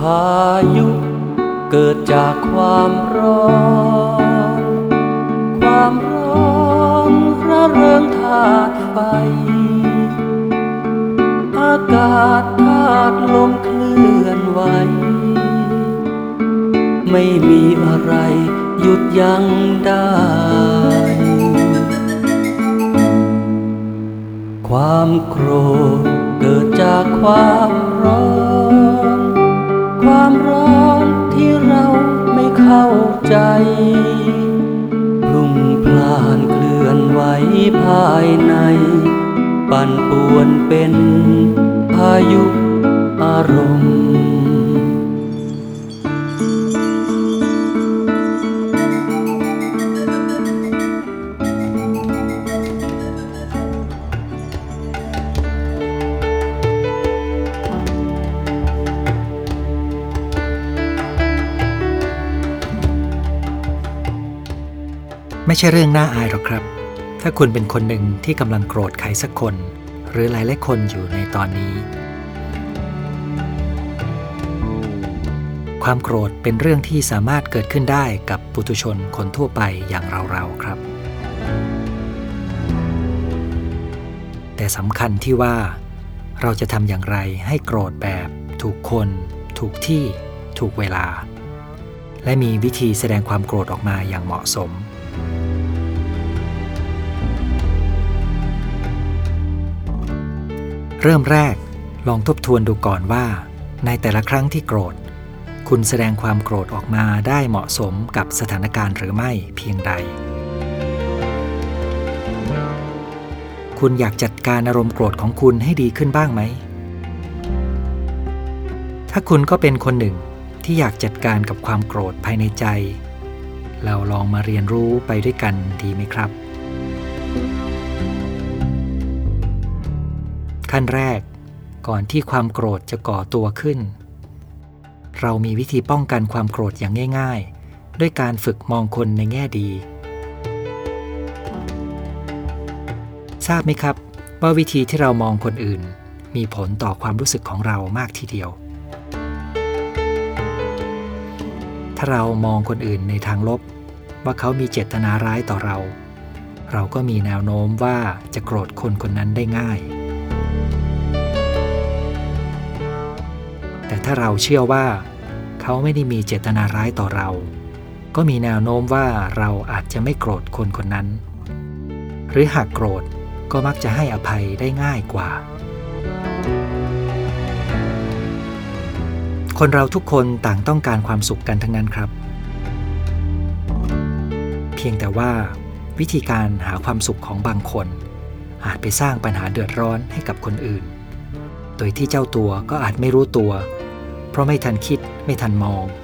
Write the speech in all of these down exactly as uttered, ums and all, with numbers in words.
ายุเกิดจากความร้อนความร้อนระเริงธาตุไฟอากาศธาตุลมเคลื่อนไหวไม่มีอะไรหยุดยั้งได้ความโกรธเกิดจากความร้อนความร้อนที่เราไม่เข้าใจพลุ่งพล่านเคลื่อนไหวภายในปั่นป่วนเป็นพายุอารมณ์ไม่ใช่เรื่องน่าอายหรอกครับถ้าคุณเป็นคนหนึ่งที่กำลังโกรธใครสักคนหรือหลายๆคนอยู่ในตอนนี้ความโกรธเป็นเรื่องที่สามารถเกิดขึ้นได้กับปุถุชนคนทั่วไปอย่างเราๆครับแต่สำคัญที่ว่าเราจะทำอย่างไรให้โกรธแบบถูกคนถูกที่ถูกเวลาและมีวิธีแสดงความโกรธออกมาอย่างเหมาะสมเริ่มแรกลองทบทวนดูก่อนว่าในแต่ละครั้งที่โกรธคุณแสดงความโกรธออกมาได้เหมาะสมกับสถานการณ์หรือไม่เพียงใดคุณอยากจัดการอารมณ์โกรธของคุณให้ดีขึ้นบ้างไหมถ้าคุณก็เป็นคนหนึ่งที่อยากจัดการกับความโกรธภายในใจเราลองมาเรียนรู้ไปด้วยกันดีไหมครับขั้นแรกก่อนที่ความโกรธจะก่อตัวขึ้นเรามีวิธีป้องกันความโกรธอย่างง่ายๆด้วยการฝึกมองคนในแง่ดีทราบไหมครับว่าวิธีที่เรามองคนอื่นมีผลต่อความรู้สึกของเรามากทีเดียวถ้าเรามองคนอื่นในทางลบว่าเขามีเจตนาร้ายต่อเราเราก็มีแนวโน้มว่าจะโกรธคนคนนั้นได้ง่ายแต่ถ้าเราเชื่อว่าเขาไม่ได้มีเจตนาร้ายต่อเราก็มีแนวโน้มว่าเราอาจจะไม่โกรธคนคนนั้นหรือหากโกรธก็มักจะให้อภัยได้ง่ายกว่าคนเราทุกคนต่างต้องการความสุขกันทั้งนั้นครับเพียงแต่ว่าวิธีการหาความสุขของบางคนอาจไปสร้างปัญหาเดือดร้อนให้กับคนอื่นโดยที่เจ้าตัวก็อาจไม่รู้ตัวเพราะไม่ทันคิดไม่ทันมอง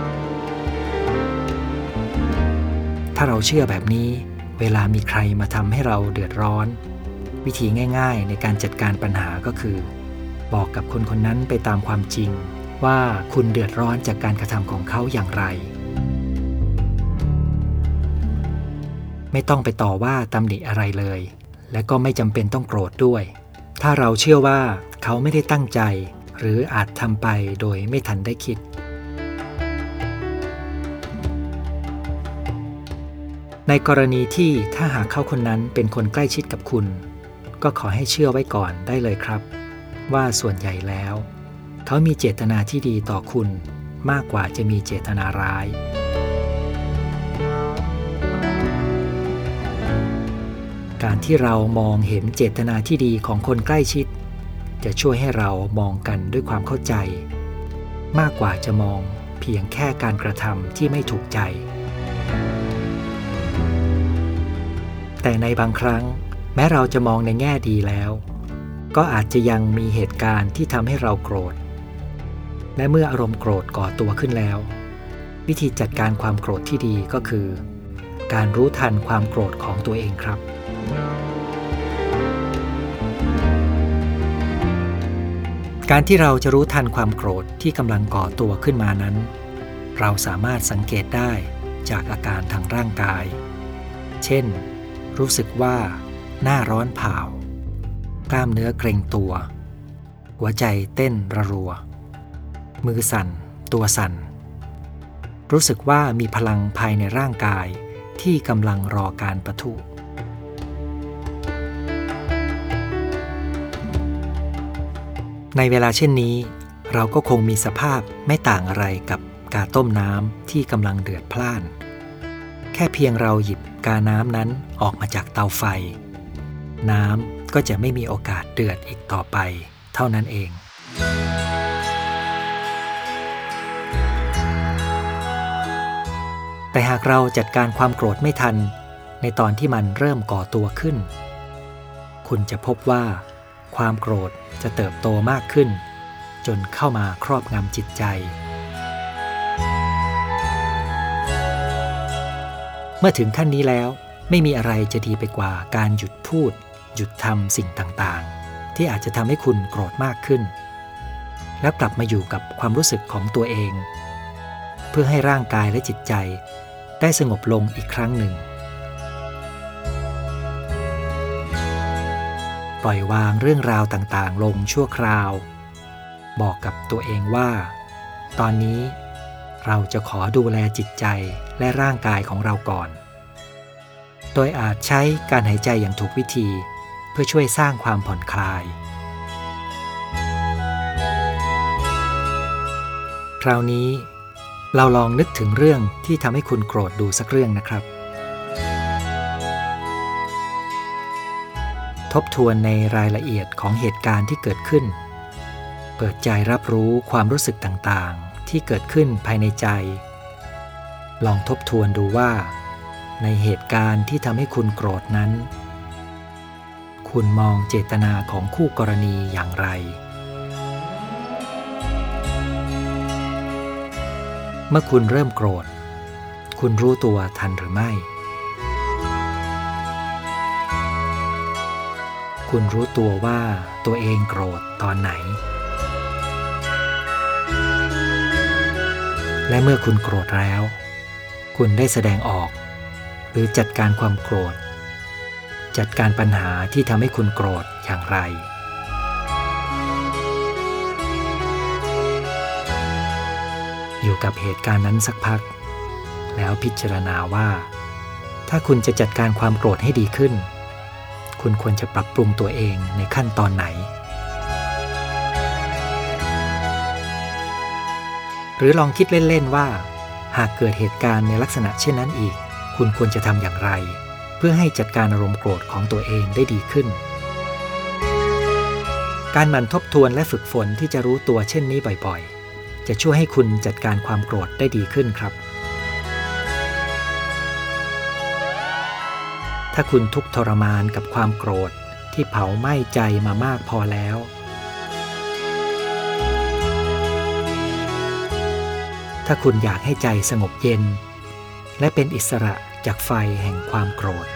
ถ้าเราเชื่อแบบนี้เวลามีใครมาทำให้เราเดือดร้อนวิธีง่ายๆในการจัดการปัญหาก็คือบอกกับคนคนนั้นไปตามความจริงว่าคุณเดือดร้อนจากการกระทำของเขาอย่างไรไม่ต้องไปต่อว่าตำหนิอะไรเลยและก็ไม่จำเป็นต้องโกรธด้วยถ้าเราเชื่อว่าเขาไม่ได้ตั้งใจหรืออาจทำไปโดยไม่ทันได้คิดในกรณีที่ถ้าหากเขาคนนั้นเป็นคนใกล้ชิดกับคุณก็ขอให้เชื่อไว้ก่อนได้เลยครับว่าส่วนใหญ่แล้วเขามีเจตนาที่ดีต่อคุณมากกว่าจะมีเจตนาร้ายการที่เรามองเห็นเจตนาที่ดีของคนใกล้ชิดจะช่วยให้เรามองกันด้วยความเข้าใจมากกว่าจะมองเพียงแค่การกระทำที่ไม่ถูกใจแต่ในบางครั้งแม้เราจะมองในแง่ดีแล้วก็อาจจะยังมีเหตุการณ์ที่ทำให้เราโกรธและเมื่ออารมณ์โกรธก่อตัวขึ้นแล้ววิธีจัดการความโกรธที่ดีก็คือการรู้ทันความโกรธของตัวเองครับการที่เราจะรู้ทันความโกรธที่กำลังก่อตัวขึ้นมานั้นเราสามารถสังเกตได้จากอาการทางร่างกายเช่นรู้สึกว่าหน้าร้อนเผากล้ามเนื้อเกร็งตัวหัวใจเต้นระรัวมือสั่นตัวสั่นรู้สึกว่ามีพลังภายในร่างกายที่กำลังรอการปะทุในเวลาเช่นนี้เราก็คงมีสภาพไม่ต่างอะไรกับกาต้มน้ำที่กำลังเดือดพล่านแค่เพียงเราหยิบกาน้ำนั้นออกมาจากเตาไฟน้ำก็จะไม่มีโอกาสเดือดอีกต่อไปเท่านั้นเองแต่หากเราจัดการความโกรธไม่ทันในตอนที่มันเริ่มก่อตัวขึ้นคุณจะพบว่าความโกรธจะเติบโตมากขึ้นจนเข้ามาครอบงำจิตใจเมื่อถึงขั้นนี้แล้วไม่มีอะไรจะดีไปกว่าการหยุดพูดหยุดทำสิ่งต่างๆที่อาจจะทำให้คุณโกรธมากขึ้นแล้วกลับมาอยู่กับความรู้สึกของตัวเองเพื่อให้ร่างกายและจิตใจได้สงบลงอีกครั้งหนึ่งปล่อยวางเรื่องราวต่างๆลงชั่วคราวบอกกับตัวเองว่าตอนนี้เราจะขอดูแลจิตใจและร่างกายของเราก่อนโดยอาจใช้การหายใจอย่างถูกวิธีเพื่อช่วยสร้างความผ่อนคลายคราวนี้เราลองนึกถึงเรื่องที่ทำให้คุณโกรธดูสักเรื่องนะครับทบทวนในรายละเอียดของเหตุการณ์ที่เกิดขึ้นเปิดใจรับรู้ความรู้สึกต่างๆที่เกิดขึ้นภายในใจลองทบทวนดูว่าในเหตุการณ์ที่ทำให้คุณโกรธนั้นคุณมองเจตนาของคู่กรณีอย่างไรเมื่อคุณเริ่มโกรธคุณรู้ตัวทันหรือไม่คุณรู้ตัวว่าตัวเองโกรธตอนไหนและเมื่อคุณโกรธแล้วคุณได้แสดงออกหรือจัดการความโกรธจัดการปัญหาที่ทำให้คุณโกรธอย่างไรอยู่กับเหตุการณ์นั้นสักพักแล้วพิจารณาว่าถ้าคุณจะจัดการความโกรธให้ดีขึ้นคุณควรจะปรับปรุงตัวเองในขั้นตอนไหนหรือลองคิดเล่นๆว่าหากเกิดเหตุการณ์ในลักษณะเช่นนั้นอีกคุณควรจะทำอย่างไรเพื่อให้จัดการอารมณ์โกรธของตัวเองได้ดีขึ้นการหมั่นทบทวนและฝึกฝนที่จะรู้ตัวเช่นนี้บ่อยๆจะช่วยให้คุณจัดการความโกรธได้ดีขึ้นครับถ้าคุณทุกข์ทรมานกับความโกรธที่เผาไหม้ใจมามากพอแล้วถ้าคุณอยากให้ใจสงบเย็นและเป็นอิสระจากไฟแห่งความโกรธ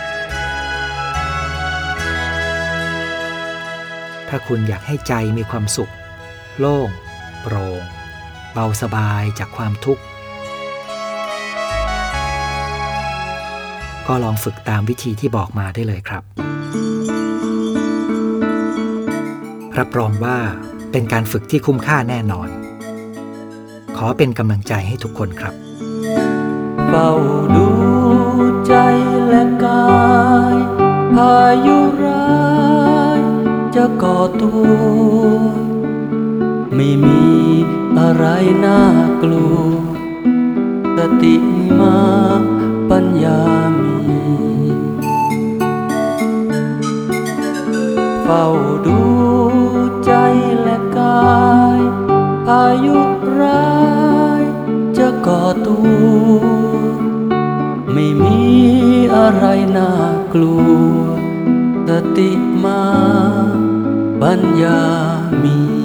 ถ้าคุณอยากให้ใจมีความสุขโล่งโปร่งเบาสบายจากความทุกข์ก็ลองฝึกตามวิธีที่บอกมาได้เลยครับรับรองว่าเป็นการฝึกที่คุ้มค่าแน่นอนขอเป็นกำลังใจให้ทุกคนครับเฝ้าดูใจและกายพายุร้ายจะก่อตัวไม่มีอะไรน่ากลัวสติมาปัญญามีเฝ้าดูใจและกายพายุร้ายจะก่อตัวไม่มีอะไรน่ากลัวสติมาปัญญามี